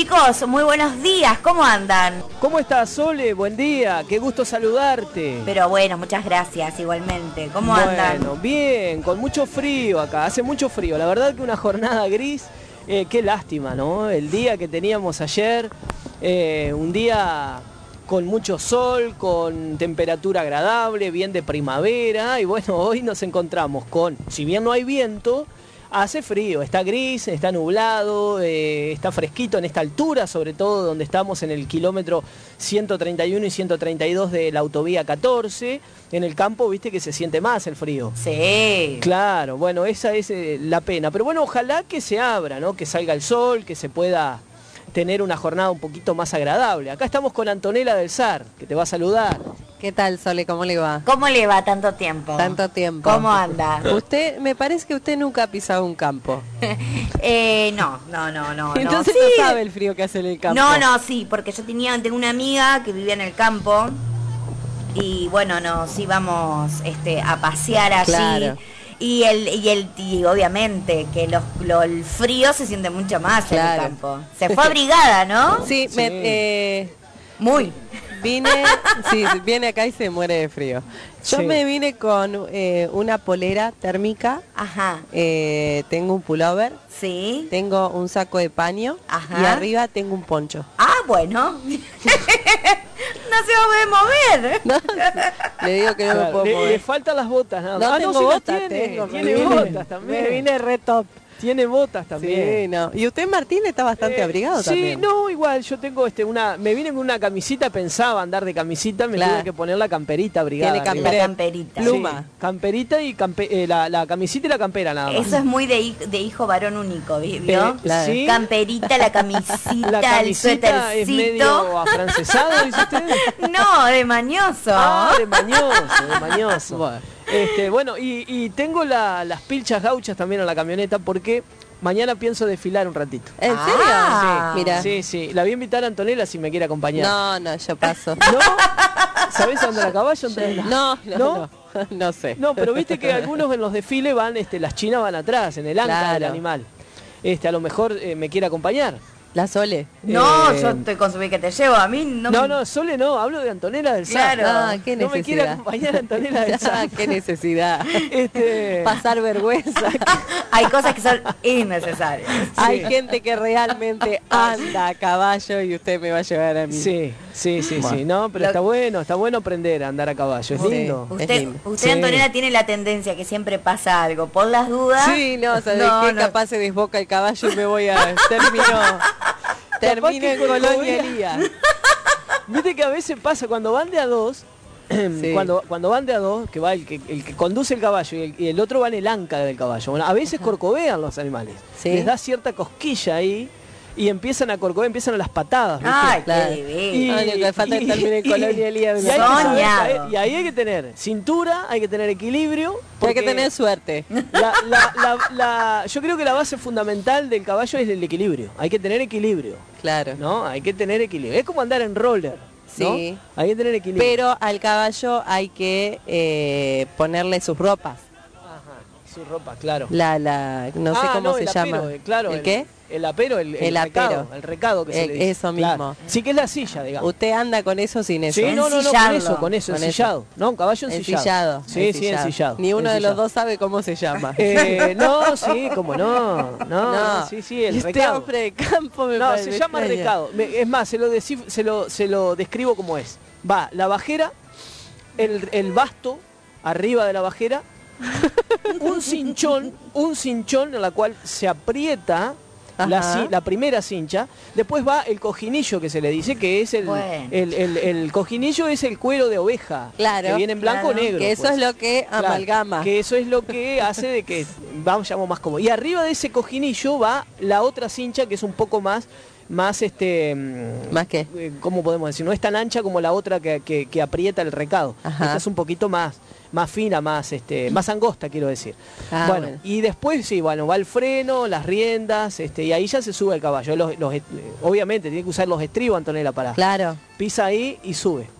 Chicos, muy buenos días, ¿cómo andan? ¿Cómo estás, Sole? Buen día, qué gusto saludarte. Pero bueno, muchas gracias igualmente. ¿Cómo andan? Bueno, bien, con mucho frío acá, hace mucho frío. La verdad que una jornada gris, qué lástima, ¿no? El día que teníamos ayer, un día con mucho sol, con temperatura agradable, bien de primavera. Y bueno, hoy nos encontramos con, si bien no hay viento, hace frío, está gris, está nublado, está fresquito en esta altura, sobre todo donde estamos en el kilómetro 131 y 132 de la autovía 14. En el campo, viste que se siente más el frío. Sí. Claro, bueno, esa es la pena. Pero bueno, ojalá que se abra, ¿no? Que salga el sol, que se pueda tener una jornada un poquito más agradable. Acá estamos con Antonella del SAR, que te va a saludar. ¿Qué tal, Sole? ¿Cómo le va? ¿Cómo le va tanto tiempo? Tanto tiempo. ¿Cómo anda? Usted, me parece que usted nunca ha pisado un campo. No. Entonces Sí. no sabe el frío que hace en el campo. No, sí, porque yo tengo una amiga que vivía en el campo y bueno, nos íbamos a pasear allí. Claro. Y el frío se siente mucho más en Claro. el campo. Se fue abrigada, ¿no? Sí, Sí. Muy. Viene acá y se muere de frío. Yo Sí. me vine con una polera térmica, Ajá. tengo un pullover, Sí. tengo un saco de paño Ajá. y arriba tengo un poncho. Ah, bueno. No se va a mover. No, le digo que no me puedo le mover. faltan las botas, nada No más. tengo sí las botas, tiene, me tiene vine- botas también. Me vine re top. Tiene botas también. Sí, no. Y usted, Martín, está bastante abrigado sí, también. no, igual, yo tengo me vine con una camisita, pensaba andar de camisita, me Claro. tuve que poner la camperita abrigada. Tiene arriba. La camperita. Pluma. Sí, camperita y la camisita y la campera nada más. Eso es muy de hijo varón único, ¿vio? claro. sí. Camperita, la camisita, La el camisita es medio suétercito. afrancesado, dice usted. No, de mañoso. Ah, de mañoso. Bueno. Bueno, y tengo las pilchas gauchas también en la camioneta porque mañana pienso desfilar un ratito. ¿En Ah. serio? Sí. Mira. Sí, la voy a invitar a Antonella si me quiere acompañar. No, yo paso. ¿No? ¿Sabés andar a caballo, Antonella? No sé. No, pero viste que algunos en los desfiles van, las chinas van atrás, en el anca del Claro. animal. A lo mejor me quiere acompañar. La Sole. No, Eh, yo estoy con su que te llevo. A mí no. No, Sole no, hablo de Antonella del SAR. Claro. Ah, qué No me quiere necesidad. acompañar Antonella del Ah, SAR. qué necesidad. Este, Pasar vergüenza. Hay cosas que son innecesarias. Hay gente que realmente anda a caballo y usted me va a llevar a mí. Sí. Bueno. No, pero Lo- está bueno aprender a andar a caballo, es Sí. lindo. Es Usted, lindo. usted Sí. Antonella, tiene la tendencia que siempre pasa algo. Por las dudas. Sí, no, ¿sabes No, qué? no. Capaz se desboca el caballo y me voy a... Termino que en Colonia Corcovea- Elías. Viste que a veces pasa cuando van de a dos, Sí. cuando van de a dos, que va el que conduce el caballo y el otro va en el anca del caballo. Bueno, a veces corcovean los animales. Sí. Les da cierta cosquilla ahí y empiezan a corcovear, empiezan a las patadas. ¿viste? Ay, Claro. qué divino. Y- Ay, lo que falta es que termine en Colonia Elías. y hay que saber Soñado. caer, y ahí hay que tener cintura, hay que tener equilibrio. Hay que porque tener suerte. yo creo que la base fundamental del caballo es el equilibrio. Hay que tener equilibrio, Claro. ¿no? Hay que tener equilibrio. Es como andar en roller, ¿no? Sí. Hay que tener equilibrio. Pero al caballo hay que ponerle sus ropas. Ajá, su ropa, claro. No sé cómo se el llama. apero, claro. ¿El qué? El apero, el El recado, apero. el recado que se le dice. Eso Claro. mismo. Sí, que es la silla, digamos. ¿Usted anda con eso o sin eso? Sí, no, con Ensillarlo. eso, Con ensillado. No, un caballo ensillado. Ensillado. Sí, sí, ensillado. Ni uno de ensillado. los dos sabe cómo se llama. No, sí, cómo no. No, sí, el Este recado. hombre de campo me No, parece se llama extraño. recado. Es más, se lo describo como es. Va la bajera, el basto arriba de la bajera, un cinchón en la cual se aprieta Ajá. la primera cincha, después va el cojinillo que se le dice, que es Bueno. el cojinillo es el cuero de oveja, Claro, que viene en blanco o claro. negro. Que eso pues. es lo que Claro, amalgama. que eso es lo que hace de que vayamos más cómodos. Y arriba de ese cojinillo va la otra cincha que es un poco más ¿Más qué? ¿cómo podemos decir? No es tan ancha como la otra que aprieta el recado. Ajá. Esta es un poquito más fina, más angosta, quiero decir. Ah, bueno, bueno. y después sí, bueno, va el freno, las riendas, y ahí ya se sube el caballo. Obviamente tiene que usar los estribos, Antonella, para Claro. pisa ahí y sube.